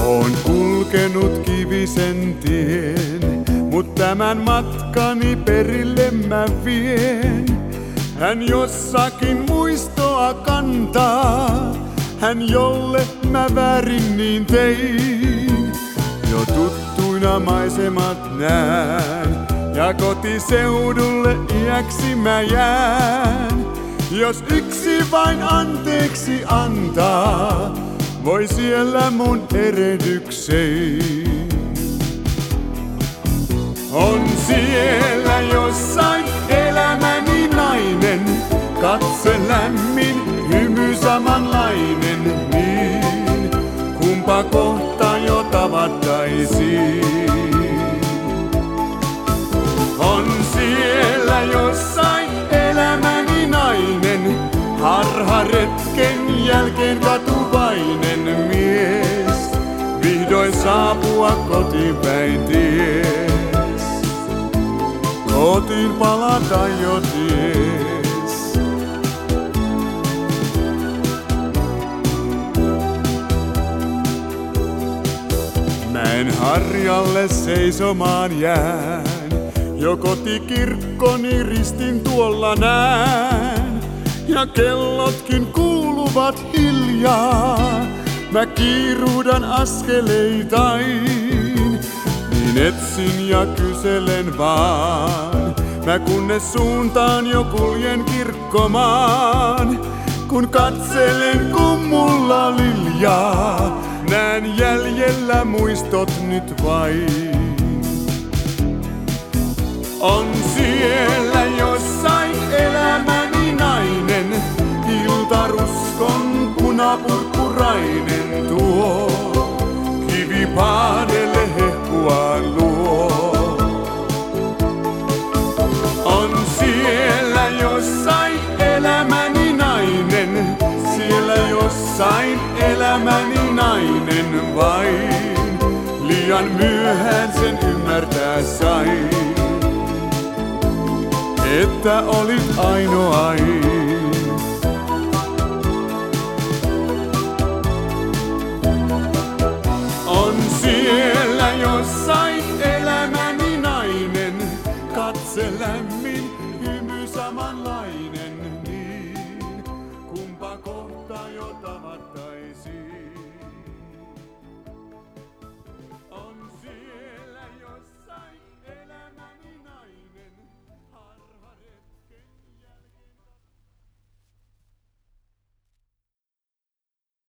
Oon kulkenut kivisen tien, mut tämän matkani perille mä vien. Hän jossakin muistoa kantaa, hän jolle mä väärin niin tein. Jo tuttuina maisemat näen, ja kotiseudulle iäksi mä jään. Jos yksi vain anteeksi antaa, voi siellä mun erehdykseen. On siellä jossain elämäni nainen, katse lämmin, hymy samanlainen niin, kumpa kohta jo tavattaisiin. On siellä jossain elämäni nainen, harharetken jälkeen katuvainen mies, vihdoin saapua kotiinpäin ties. Kotiin palata jo ties. Näin harjalle seisomaan jään, jo kotikirkkoni ristin tuolla näen. Ja kellotkin kuuluvat hiljaa, mä kiiruhdan askeleitain. Niin etsin ja kyselen vaan, mä kunnes suuntaan jo kuljen kirkkomaan. Kun katselen kummulla liljaa, näen jäljellä muistot nyt vain. On siellä jossain elämäni nainen, iltaruskon punapurppurainen tuo, kivipaadelle hehkua luo. On siellä jossain elämäni nainen, siellä jossain elämäni nainen vain, liian myöhään sen ymmärtää sain, että olit ainoa.